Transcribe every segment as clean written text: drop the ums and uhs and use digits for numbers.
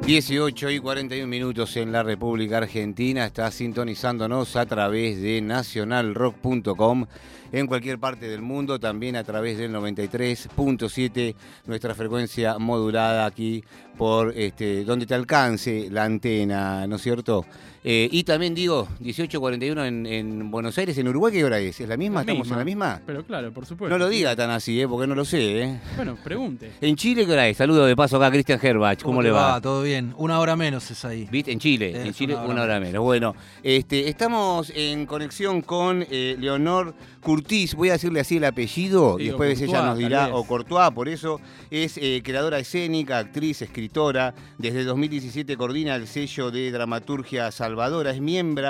18:41 en la República Argentina. Está sintonizándonos a través de nacionalrock.com en cualquier parte del mundo, también a través del 93.7, nuestra frecuencia modulada aquí por donde te alcance la antena, ¿no es cierto? Y también digo, 18:41 en Buenos Aires. ¿En Uruguay qué hora es? ¿Es la misma? ¿Estamos en la misma? Pero claro, por supuesto. No lo diga tan así, porque no lo sé, Bueno, pregunte. ¿En Chile qué hora es? Saludo de paso acá a Cristian Herbach. ¿Cómo le va? Todo bien. Una hora menos es ahí. ¿Viste? En Chile, una hora menos. Bueno, estamos en conexión con Leonor Curtiz. Voy a decirle así el apellido, y después ella nos dirá, o Courtois, por eso. Es creadora escénica, actriz, escritora. Desde 2017 coordina el sello de dramaturgia Salvadora. Es miembro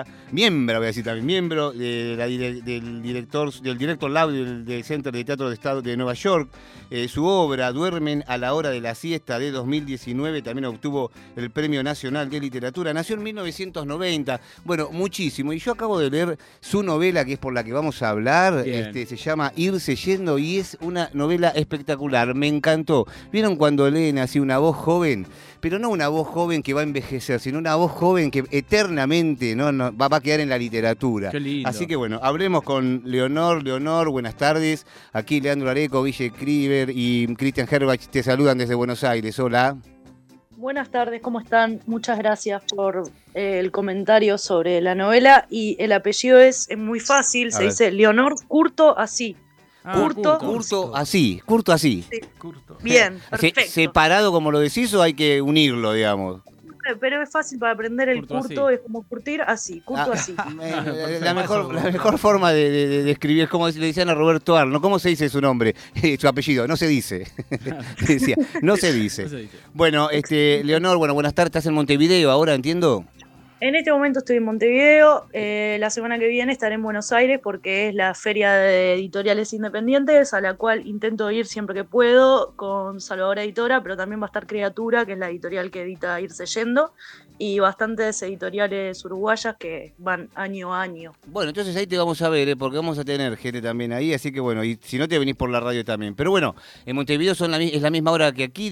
de del Director Lab del Center de Teatro de Estado de Nueva York. Su obra, Duermen a la hora de la siesta, de 2019, también obtuvo el Premio Nacional de Literatura. Nació en 1990. Bueno, muchísimo. Y yo acabo de leer su novela, que es por la que vamos a hablar. Se llama Irse Yendo, y es una novela espectacular. Me encantó. ¿Vieron cuando leen así una voz joven? Pero no una voz joven que va a envejecer, sino una voz joven que eternamente va a quedar en la literatura. Qué lindo. Así que bueno, hablemos con Leonor. Leonor, buenas tardes. Aquí Leandro Areco, Ville Kriver y Cristian Herbach te saludan desde Buenos Aires. Hola. Buenas tardes, ¿cómo están? Muchas gracias por el comentario sobre la novela. Y el apellido es muy fácil, se dice Leonor Curto así. Curto así. Sí. Curto. Bien, perfecto. ¿Separado como lo decís o hay que unirlo, digamos? Pero es fácil para aprender. El curto es como curtir así, curto así. La mejor forma de escribir es como le decían a Roberto Arno. ¿Cómo se dice su nombre? Su apellido, no se dice. Decía, no se dice. Bueno, Leonor, buenas tardes. ¿Estás en Montevideo ahora, entiendo? En este momento estoy en Montevideo. La semana que viene estaré en Buenos Aires porque es la Feria de Editoriales Independientes, a la cual intento ir siempre que puedo con Salvadora Editora, pero también va a estar Criatura, que es la editorial que edita Irse Yendo, y bastantes editoriales uruguayas que van año a año. Bueno, entonces ahí te vamos a ver, porque vamos a tener gente también ahí, así que bueno, y si no te venís por la radio también. Pero bueno, en Montevideo es la misma hora que aquí,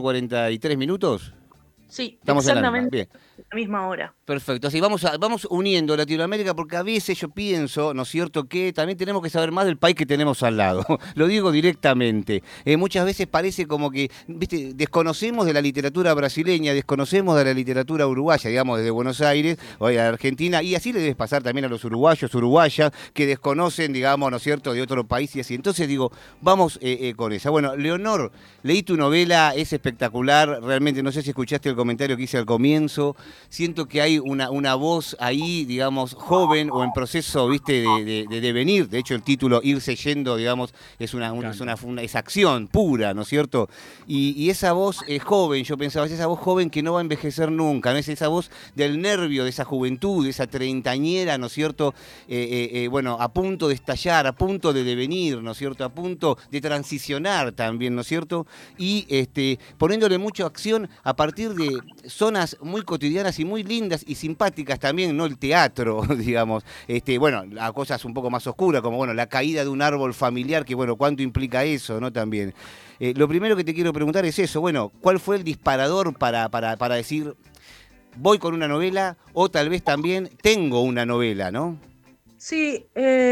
18:43. Sí, estamos exactamente la misma hora. Perfecto, así vamos uniendo Latinoamérica, porque a veces yo pienso, ¿no es cierto?, que también tenemos que saber más del país que tenemos al lado. Lo digo directamente. Muchas veces parece como que, viste, desconocemos de la literatura brasileña, desconocemos de la literatura uruguaya, digamos, desde Buenos Aires o de Argentina, y así le debe pasar también a los uruguayos, uruguayas, que desconocen, digamos, ¿no es cierto?, de otro país y así. Entonces digo, vamos con esa. Bueno, Leonor, leí tu novela, es espectacular, realmente, no sé si escuchaste el comentario que hice al comienzo. Siento que hay una voz ahí, digamos, joven o en proceso, viste, de devenir. De hecho, el título Irse Yendo, digamos, es es acción pura, ¿no es cierto? Y esa voz joven, yo pensaba, es esa voz joven que no va a envejecer nunca, ¿no? Es esa voz del nervio, de esa juventud, de esa treintañera, ¿no es cierto? Bueno, a punto de estallar, a punto de devenir, ¿no es cierto? A punto de transicionar también, ¿no es cierto? Y poniéndole mucha acción a partir de zonas muy cotidianas y muy lindas y simpáticas también, ¿no? El teatro, digamos, bueno, a cosas un poco más oscuras, como, bueno, la caída de un árbol familiar, que, bueno, ¿cuánto implica eso, no? También. Lo primero que te quiero preguntar es eso, bueno, ¿cuál fue el disparador para decir, voy con una novela, o tal vez también tengo una novela, ¿no? Sí,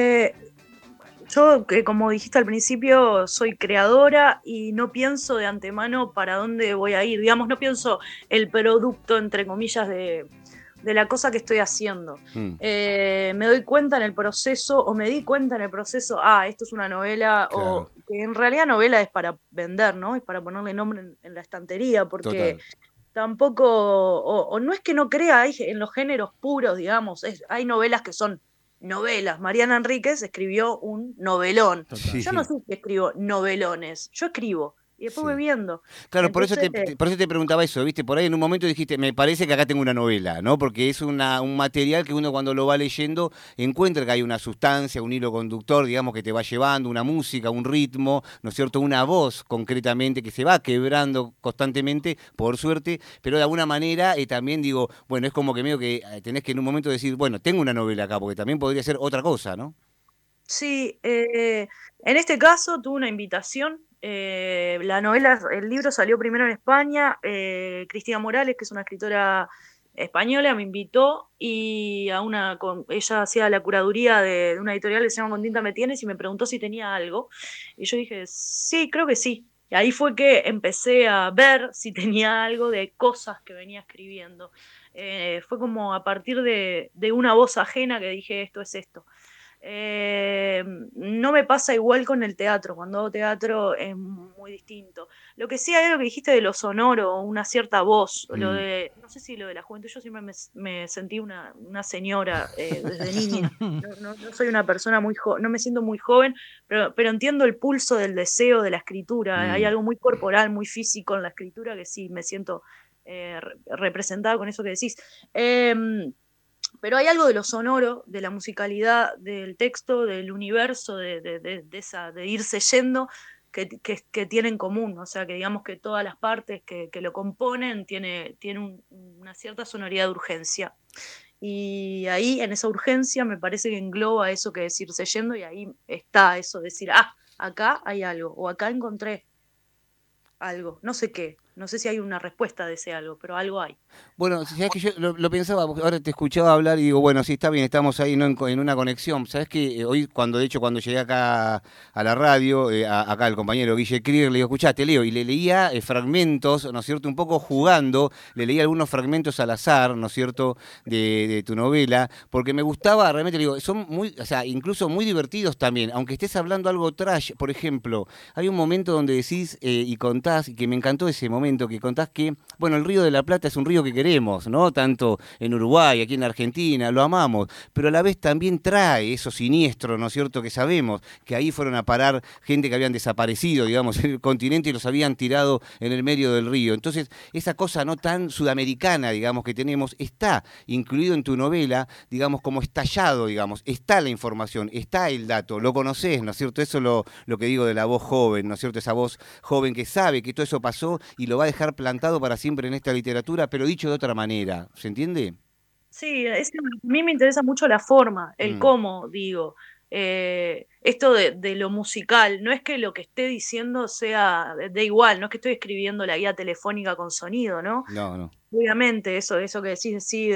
yo, como dijiste al principio, soy creadora y no pienso de antemano para dónde voy a ir. Digamos, no pienso el producto, entre comillas, de la cosa que estoy haciendo. Me doy cuenta en el proceso, o me di cuenta en el proceso, esto es una novela, claro. O que en realidad novela es para vender, ¿no? Es para ponerle nombre en la estantería, porque tampoco, o no es que no crea en los géneros puros, digamos, hay novelas que son novelas. Mariana Enríquez escribió un novelón. Yo no sé si escribo novelones, yo escribo. Y después voy viendo. Claro, entonces, por eso te preguntaba eso, ¿viste? Por ahí en un momento dijiste, me parece que acá tengo una novela, ¿no? Porque es un material que uno cuando lo va leyendo encuentra que hay una sustancia, un hilo conductor, digamos, que te va llevando, una música, un ritmo, ¿no es cierto? Una voz, concretamente, que se va quebrando constantemente, por suerte, pero de alguna manera también digo, bueno, es como que medio que tenés que en un momento decir, bueno, tengo una novela acá, porque también podría ser otra cosa, ¿no? Sí, en este caso tuve una invitación. La novela, el libro salió primero en España. Cristina Morales, que es una escritora española, me invitó y ella hacía la curaduría de una editorial que se llama Con Tinta Me Tienes y me preguntó si tenía algo. Y yo dije, sí, creo que sí. Y ahí fue que empecé a ver si tenía algo de cosas que venía escribiendo. Fue como a partir de una voz ajena que dije, esto es esto. No me pasa igual con el teatro, cuando hago teatro es muy distinto. Lo que sí hay lo que dijiste de lo sonoro, una cierta voz, Mm. no sé si lo de la juventud, yo siempre me sentí una señora desde niña. No soy una persona muy joven, no me siento muy joven, pero entiendo el pulso del deseo de la escritura. Hay Mm. algo muy corporal, muy físico en la escritura que sí me siento representada con eso que decís. Pero hay algo de lo sonoro, de la musicalidad, del texto, del universo, de irse yendo, que tiene en común. O sea, que digamos que todas las partes que lo componen tiene una cierta sonoridad de urgencia. Y ahí, en esa urgencia, me parece que engloba eso que es irse yendo, y ahí está eso de decir, acá hay algo, o acá encontré algo, no sé qué, no sé si hay una respuesta de ese algo, pero algo hay. Bueno, sabes que yo lo pensaba, porque ahora te escuchaba hablar y digo, bueno, sí, está bien, estamos ahí, ¿no? En una conexión. Sabes que hoy, de hecho, cuando llegué acá a la radio, acá el compañero Guille Krieg, le digo, escuchá, te leo, y le leía fragmentos, ¿no es cierto? Un poco jugando, le leía algunos fragmentos al azar, ¿no es cierto? De tu novela, porque me gustaba, realmente, le digo, son muy, o sea, incluso muy divertidos también, aunque estés hablando algo trash, por ejemplo, hay un momento donde decís y contás, y que me encantó ese momento, que contás que, bueno, el Río de la Plata es un río que queremos, ¿no? Tanto en Uruguay, aquí en Argentina, lo amamos, pero a la vez también trae eso siniestro, ¿no es cierto? Que sabemos que ahí fueron a parar gente que habían desaparecido, digamos, en el continente y los habían tirado en el medio del río. Entonces, esa cosa no tan sudamericana, digamos, que tenemos, está incluido en tu novela, digamos, como estallado, digamos, está la información, está el dato, lo conoces, ¿no es cierto? Eso es lo que digo de la voz joven, ¿no es cierto? Esa voz joven que sabe que todo eso pasó y lo va a dejar plantado para siempre en esta literatura, pero dicho de otra manera, ¿se entiende? Sí, a mí me interesa mucho la forma, el Mm. cómo, digo. Esto de lo musical, no es que lo que esté diciendo sea de igual, no es que estoy escribiendo la guía telefónica con sonido, ¿no? No, no. Obviamente, eso que decís, sí,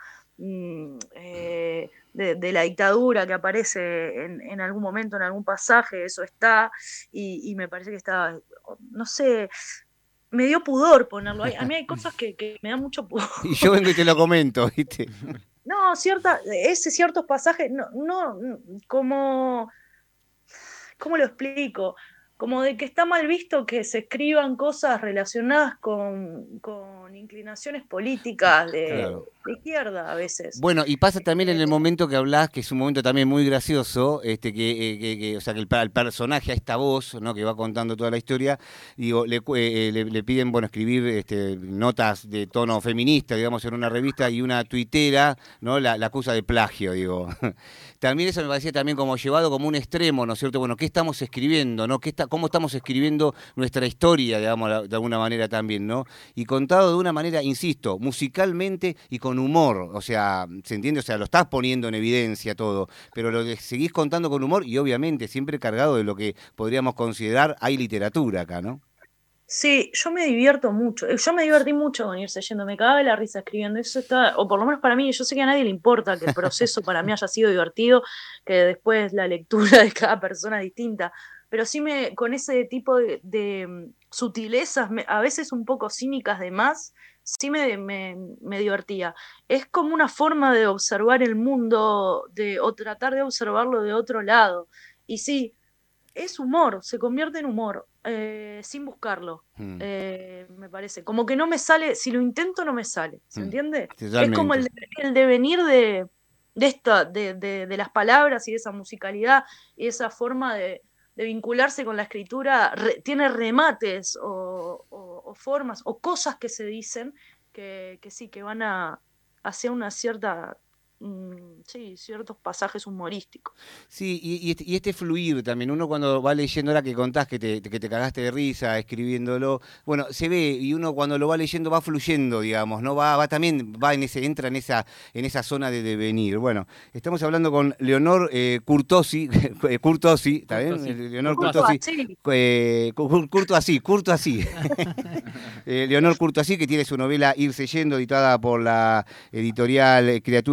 de la dictadura que aparece en algún momento, en algún pasaje, eso está, y me parece que está, no sé, me dio pudor ponerlo ahí. A mí hay cosas que me dan mucho pudor. Y yo vengo y te lo comento, ¿viste? No, ciertos pasajes, no, como, ¿cómo lo explico? Como de que está mal visto que se escriban cosas relacionadas con inclinaciones políticas Claro. de izquierda a veces. Bueno, y pasa también en Eh, el momento que hablás, que es un momento también muy gracioso, o sea, que el personaje, a esta voz, ¿no? Que va contando toda la historia, digo, le piden, bueno, escribir notas de tono feminista, digamos, en una revista, y una tuitera, ¿no? La acusa de plagio, digo. También eso me parecía también como llevado como un extremo, ¿no es cierto? Bueno, ¿qué estamos escribiendo, no? ¿Cómo estamos escribiendo nuestra historia, digamos, de alguna manera también, ¿no? Y contado de una manera, insisto, musicalmente y con humor, o sea, ¿se entiende? O sea, lo estás poniendo en evidencia todo, pero seguís contando con humor y obviamente siempre cargado de lo que podríamos considerar hay literatura acá, ¿no? sí, yo me divierto mucho. Yo me divertí mucho con irse yendo, me cagaba de la risa escribiendo. Eso está, o por lo menos para mí, yo sé que a nadie le importa que el proceso para mí haya sido divertido, que después la lectura de cada persona es distinta. Pero sí con ese tipo de sutilezas, a veces un poco cínicas de más, sí me divertía. Es como una forma de observar el mundo, o tratar de observarlo de otro lado. Y sí, es humor, se convierte en humor, sin buscarlo, Mm, me parece. Como que no me sale, si lo intento no me sale, ¿se mm, entiende? Es como totalmente. el devenir de las palabras y de esa musicalidad y esa forma de vincularse con la escritura, tiene remates o formas o cosas que se dicen que sí, que van hacia una cierta sí, ciertos pasajes humorísticos. Sí, y este fluir también, uno cuando va leyendo, ahora que contás que te cagaste de risa escribiéndolo, bueno, se ve, y uno cuando lo va leyendo va fluyendo, digamos, ¿no? Va también, entra en esa zona de devenir. Bueno, estamos hablando con Leonor Curtosi, Curtosi, ¿está bien? Curtosi. Leonor Curto Curtosi, así. Curto así. Leonor Curtosi, que tiene su novela Irse Yendo, editada por la editorial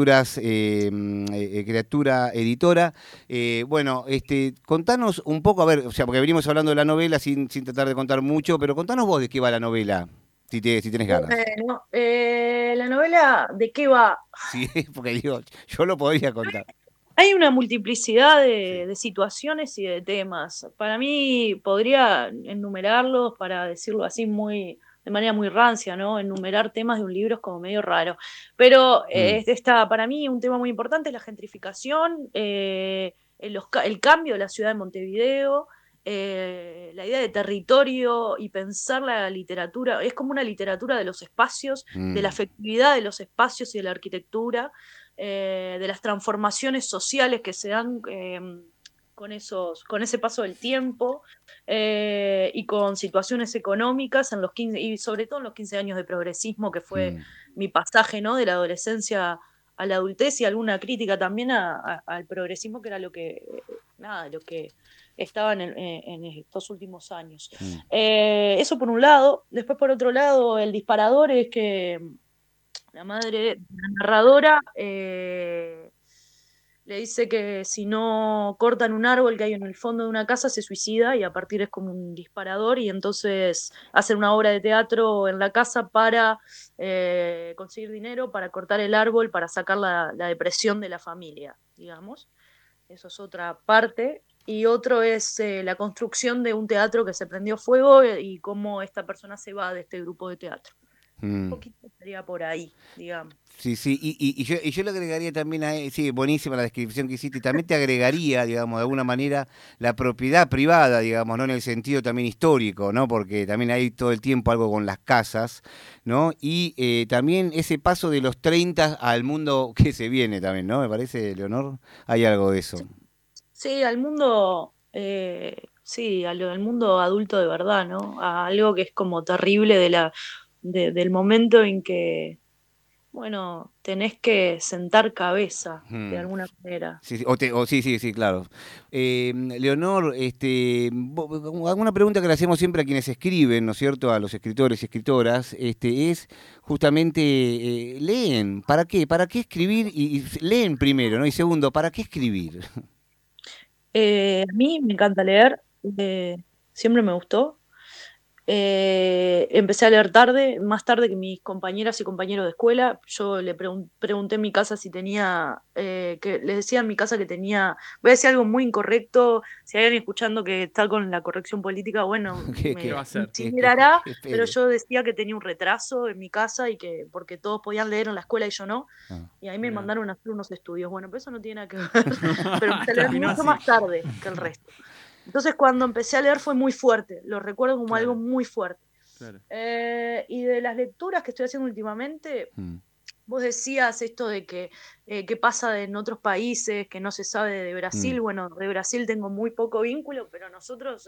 Criatura Editora. Bueno, contanos un poco, a ver, o sea, porque venimos hablando de la novela sin tratar de contar mucho, pero contanos vos de qué va la novela, si tenés ganas. Bueno, la novela, ¿de qué va? Sí, porque digo, yo lo podría contar. Hay una multiplicidad Sí. de situaciones y de temas. Para mí podría enumerarlos, para decirlo así de manera muy rancia, ¿no? Enumerar temas de un libro es como medio raro. Pero Mm, para mí un tema muy importante es la gentrificación, el cambio de la ciudad de Montevideo, la idea de territorio y pensar la literatura. Es como una literatura de los espacios, de la mm, afectividad de los espacios y de la arquitectura, de las transformaciones sociales que se dan con ese paso del tiempo, y con situaciones económicas en los 15, y sobre todo en los 15 años de progresismo, que fue mm, mi pasaje, ¿no? De la adolescencia a la adultez, y alguna crítica también al progresismo, que era lo que estaba en estos últimos años. mm. Eso por un lado. Después, por otro lado, el disparador es que la madre de la narradora le dice que si no cortan un árbol que hay en el fondo de una casa se suicida, y a partir es como un disparador, y entonces hacen una obra de teatro en la casa para conseguir dinero, para cortar el árbol, para sacar la depresión de la familia, digamos. Eso es otra parte. Y otro es la construcción de un teatro que se prendió fuego, y cómo esta persona se va de este grupo de teatro. Un Mm. poquito estaría por ahí, digamos. Sí, sí, y yo le agregaría también sí, buenísima la descripción que hiciste, y también te agregaría, digamos, de alguna manera, la propiedad privada, digamos, ¿no? En el sentido también histórico, ¿no? Porque también hay todo el tiempo algo con las casas, ¿no? Y también ese paso de los 30 al mundo que se viene también, ¿no? Me parece, Leonor, hay algo de eso. Sí, al mundo, sí, al mundo adulto de verdad, ¿no? A algo que es como terrible del momento en que, bueno, tenés que sentar cabeza de Mm. alguna manera. Sí, sí, sí, sí, sí, claro. Leonor, alguna pregunta que le hacemos siempre a quienes escriben, ¿no es cierto? A los escritores y escritoras, es justamente, ¿leen? ¿Para qué? ¿Para qué escribir? Y leen primero, ¿no? Y segundo, ¿para qué escribir? A mí me encanta leer, siempre me gustó. Empecé a leer tarde, más tarde que mis compañeras y compañeros de escuela. Yo le pregunté en mi casa si tenía, que les decía en mi casa que tenía, voy a decir algo muy incorrecto, si hay alguien escuchando que está con la corrección política, bueno, ¿Qué me va a hacer? considerará, pero Espere. yo decía que tenía un retraso en mi casa, y que porque todos podían leer en la escuela y yo no, Ah, y ahí me Mirá. mandaron a hacer unos estudios. Bueno, pero eso no tiene nada que ver, pero empecé a leer Terminó mucho así. más tarde que el resto. Entonces, cuando empecé a leer fue muy fuerte, lo recuerdo como algo Claro, muy fuerte. claro. Y de las lecturas que estoy haciendo últimamente, mm, vos decías esto de que qué pasa en otros países, que no se sabe de mm, Brasil. Bueno, de Brasil tengo muy poco vínculo, pero nosotros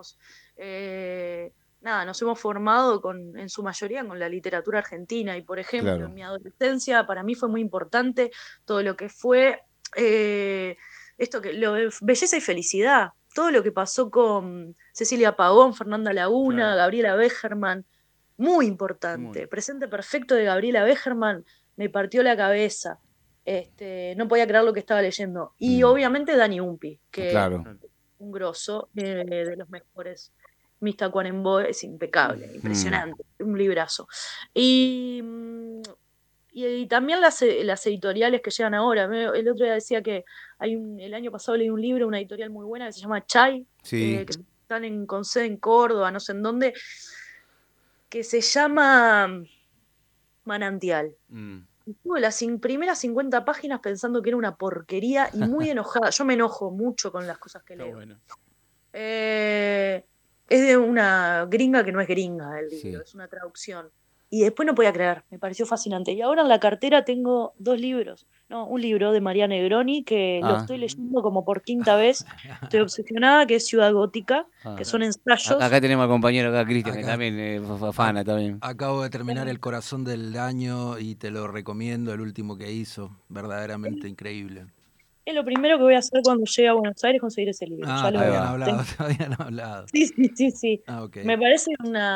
nada, nos hemos formado en su mayoría con la literatura argentina. Y por ejemplo, en claro. mi adolescencia para mí fue muy importante todo lo que fue eh, lo de Belleza y Felicidad, todo lo que pasó con Cecilia Pagón, Fernanda Laguna, Claro. Gabriela Begerman, muy Muy. importante. Presente Perfecto de Gabriela Begerman me partió la cabeza. No podía creer lo que estaba leyendo. Y Mm, obviamente Dani Umpi, que claro. Claro. un grosso, de los mejores. Mista Cuarembo es impecable, Mm, impresionante, un librazo. Y, y también las editoriales que llegan ahora. El otro día decía que el año pasado leí un libro, una editorial muy buena que se llama Chai, sí. que están con sede en Córdoba, no sé en dónde, que se llama Manantial. Mm, Y tuve las primeras 50 páginas pensando que era una porquería y muy enojada. Yo me enojo mucho con las cosas que está leo. bueno. Eh, es de una gringa que no es gringa el libro, Sí. es una traducción. y después no podía creer, me pareció fascinante. Y ahora en la cartera tengo 2 libros, no, un libro de María Negroni que lo estoy leyendo como por 5ª vez, estoy obsesionada, que es Ciudad Gótica, que son ensayos. Acá tenemos al compañero, Cristian, que también fana también. Acabo de terminar El Corazón del Año y te lo recomiendo, el último que hizo, verdaderamente increíble. Es lo primero que voy a hacer cuando llegue a Buenos Aires, conseguir ese libro. Ya lo habían hablado, todavía no hablado. Sí. Okay. Me parece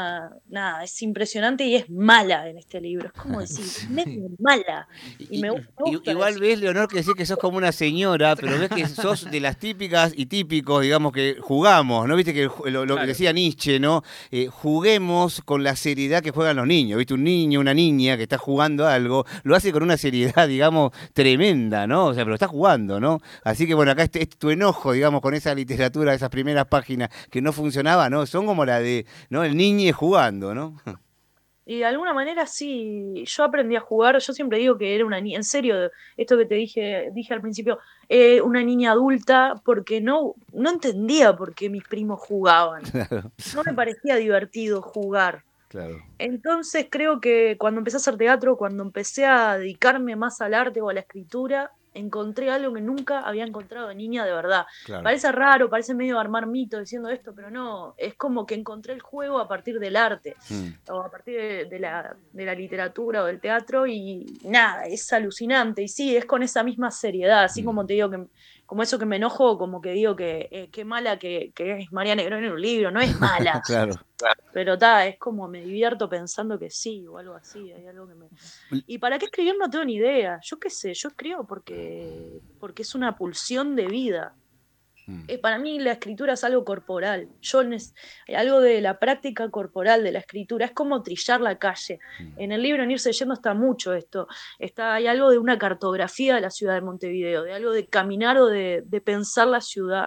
es impresionante y es mala en este libro. Es como decir, es mala. Y me gusta igual eso. ves, Leonor, que decís que sos como una señora, pero ves que sos de las típicas y típicos, digamos, que jugamos, ¿no? Viste que lo que decía Nietzsche, ¿no? Juguemos con la seriedad que juegan los niños, ¿viste? Un niño, una niña que está jugando algo, lo hace con una seriedad, digamos, tremenda, ¿no? O sea, pero está jugando, ¿no? Así que bueno, acá tu enojo, digamos, con esa literatura, esas primeras páginas que no funcionaba, ¿no? Son como la de, ¿no? El niño jugando, ¿no? Y de alguna manera sí, yo aprendí a jugar, yo siempre digo que era una niña, en serio, esto que te dije al principio, una niña adulta, porque no entendía por qué mis primos jugaban. Claro. No me parecía divertido jugar. Claro. Entonces creo que cuando empecé a hacer teatro, cuando empecé a dedicarme más al arte o a la escritura, encontré algo que nunca había encontrado de niña de verdad. Claro. Parece raro, parece medio armar mito diciendo esto, pero no, es como que encontré el juego a partir del arte, o a partir de la literatura o del teatro, y nada, es alucinante, y sí, es con esa misma seriedad, así como te digo que, como eso que me enojo, como que digo que qué mala que es María Negroni en un libro, no es mala. Claro. Pero es como me divierto pensando que sí, o algo así, hay algo que me... ¿Y para qué escribir? No tengo ni idea. Yo qué sé, yo escribo porque es una pulsión de vida. Para mí la escritura es algo corporal. Algo de la práctica corporal de la escritura. Es como trillar la calle. En el libro En irse yendo está mucho esto. Hay algo de una cartografía de la ciudad de Montevideo, de algo de caminar o de pensar la ciudad.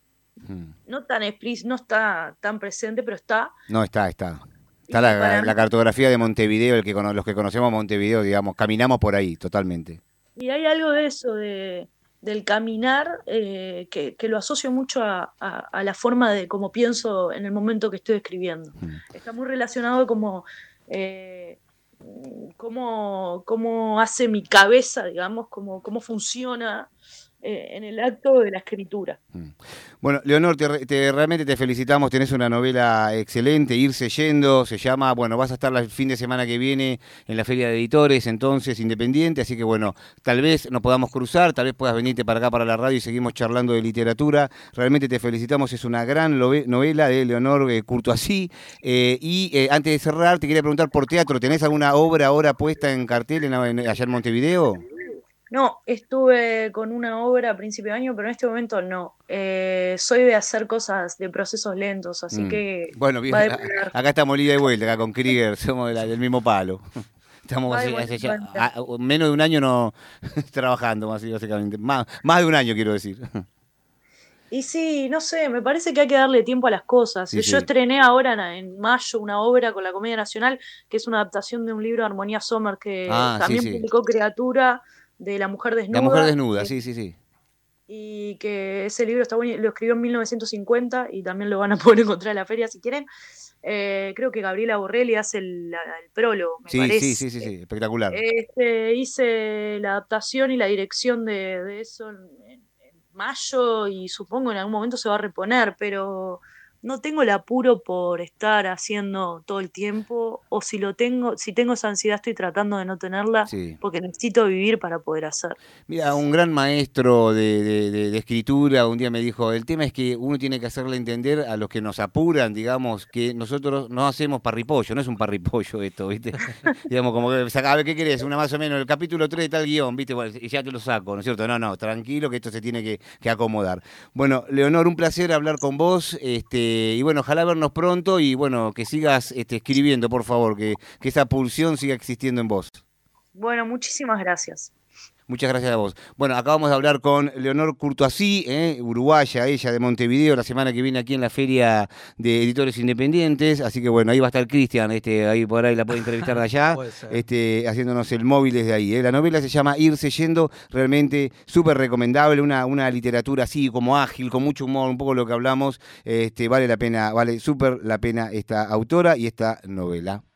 No tan explícito, no está tan presente, pero está. No, está. Está la cartografía de Montevideo, los que conocemos Montevideo, digamos, caminamos por ahí, totalmente. Y hay algo de eso, del caminar, que lo asocio mucho a la forma de cómo pienso en el momento que estoy escribiendo. Está muy relacionado como cómo hace mi cabeza, digamos, cómo funciona en el acto de la escritura. Bueno, Leonor, realmente te felicitamos, tenés una novela excelente, Irse yendo, se llama, bueno, vas a estar el fin de semana que viene en la Feria de Editores, entonces, Independiente, así que bueno, tal vez nos podamos cruzar, tal vez puedas venirte para acá, para la radio y seguimos charlando de literatura. Realmente te felicitamos, es una gran novela de Leonor Courtoisí. Y antes de cerrar, te quería preguntar por teatro, ¿tenés alguna obra ahora puesta en cartel allá en Montevideo? No, estuve con una obra a principio de año, pero en este momento no. Soy de hacer cosas de procesos lentos, así que... Bueno, bien, acá estamos ida y vuelta, acá con Krieger, somos del mismo palo. Estamos hace ya menos de un año no trabajando, básicamente. Más de un año, quiero decir. Y sí, no sé, me parece que hay que darle tiempo a las cosas. Sí, Yo estrené ahora en mayo una obra con la Comedia Nacional, que es una adaptación de un libro de Armonía Sommer, que también publicó Criatura, de La Mujer Desnuda. La Mujer Desnuda, sí. Y que ese libro está bueno, lo escribió en 1950 y también lo van a poder encontrar en la feria si quieren. Creo que Gabriela Borrelli hace el prólogo, me parece. Sí, espectacular. Hice la adaptación y la dirección de eso en mayo y supongo en algún momento se va a reponer, pero no tengo el apuro por estar haciendo todo el tiempo, o si tengo esa ansiedad estoy tratando de no tenerla, porque necesito vivir para poder hacer. Mira, un gran maestro de escritura un día me dijo, el tema es que uno tiene que hacerle entender a los que nos apuran, digamos, que nosotros no hacemos parripollo, no es un parripollo esto, ¿viste? Digamos, como que, a ver, ¿qué querés? Una más o menos, el capítulo 3 de tal guión, ¿viste? Bueno, y ya te lo saco, ¿no es cierto? No, tranquilo que esto se tiene que acomodar. Bueno, Leonor, un placer hablar con vos, y bueno, ojalá vernos pronto y bueno, que sigas escribiendo, por favor, que esa pulsión siga existiendo en vos. Bueno, muchísimas gracias. Muchas gracias a vos. Bueno, acabamos de hablar con Leonor Courtoisí, uruguaya, ella de Montevideo, la semana que viene aquí en la Feria de Editores Independientes, así que bueno, ahí va a estar Cristian, ahí por ahí la puede entrevistar de allá, haciéndonos el móvil desde ahí. La novela se llama Irse yendo, realmente súper recomendable, una literatura así como ágil, con mucho humor, un poco lo que hablamos, vale súper la pena esta autora y esta novela.